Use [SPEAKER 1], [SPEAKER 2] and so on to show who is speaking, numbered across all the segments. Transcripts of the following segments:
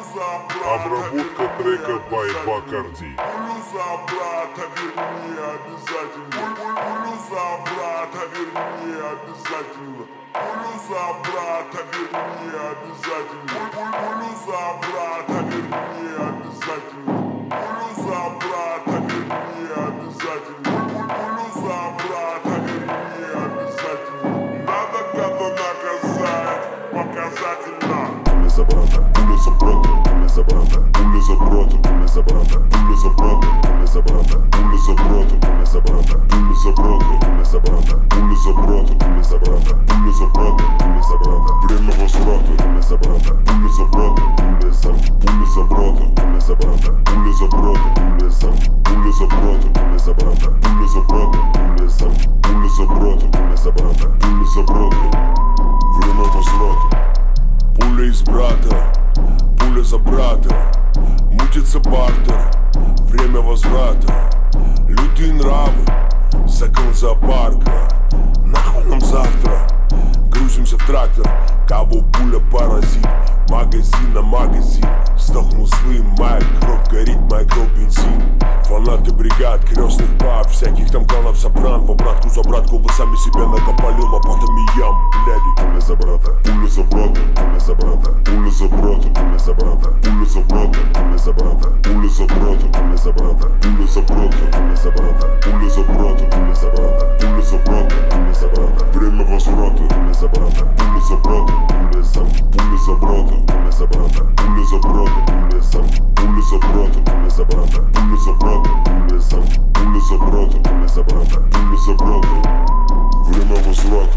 [SPEAKER 1] Обработка трека by Bacardi.
[SPEAKER 2] Пулю за брата верни обязательно. Пулю за брата верни обязательно. Пулю за брата верни обязательно. Пулю за брата верни обязательно. Пулю за брата верни обязательно. Пулю за брата верни обязательно. Надо гада наказать показательно.
[SPEAKER 1] Пуля за брата, пуля за брата, пуля за брата, пуля за брата, пуля за брата, пуля за брата, пуля за брата, пуля за брата, пуля за брата, пуля за брата, пуля за брата, пуля за брата, пуля за брата, пуля за брата, пуля за брата, время возврата, пуля за брата, пуля за брата, пуля за брата, пуля за брата, пуля за брата, пуля за брата, пуля за брата, пуля за брата, пуля за брата, пуля за брата, пуля за брата, время возврата.
[SPEAKER 3] Пуля из брата, пуля за брата, мутится бартер, время возврата. Лютые нравы, закон зоопарка. Нахуй нам завтра, грузимся в трактор. Кого пуля паразит, магазин на магазин. Сдохнул злым, моя кровь горит, моя кровь бензин. Фанаты бригад, крестных пап, всяких там кланов сопран. В обратку за братку вы сами себе накопали лопатами ям, бляди.
[SPEAKER 1] Пуля за брата, пуля за брата, пуля за брата, пуля за брата, пуля за брата, пуля за брата, пуля за брата, пуля за брата, пуля за брата, пуля за брата, пуля за брата, пуля за брата, пуля за брата, пуля за брата, пуля за брата, время возврата, пуля за брата, пуля за брата, пуля за брата, пуля за брата, пуля за брата, пуля за брата, пуля за брата, пуля за брата, пуля за брата, пуля за брата, пуля за брата, время возврата.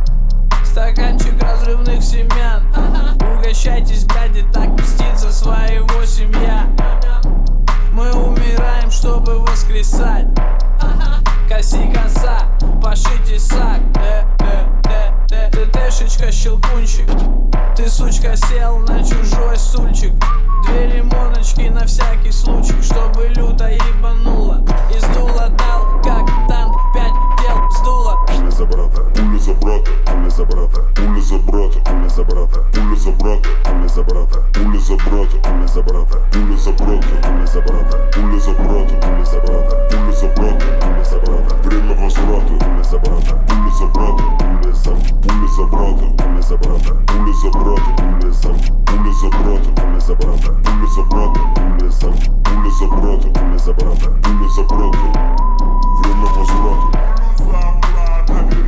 [SPEAKER 4] Стаканчик разрывных семян. Угощайтесь, бляди, так мстит за своего семья. Мы умираем, чтобы воскресать. Коси коса, пошите сак. Ты тэшечка, щелкунчик. Ты, сучка, сел на чужой стульчик. Две лимоночки на всякий случай, чтобы люто ебануло. И сдуло дал, как танк, 5 дел сдуло.
[SPEAKER 1] Пуля за брата, пуля за брата, пуля за брата, пуля за брата, пуля за брата, пуля за брата, пуля за брата, пуля за брата, пуля за брата, пуля за брата, пуля за брата, пуля за брата, пуля за брата, пуля за брата, пуля за брата, время возврата, пуля за брата, пуля за брата, пуля за брата, пуля за брата, пуля за брата, пуля за брата, пуля за брата, пуля за брата, пуля за брата, пуля за брата, пуля за брата, время возврата.
[SPEAKER 2] Пулю за брата верни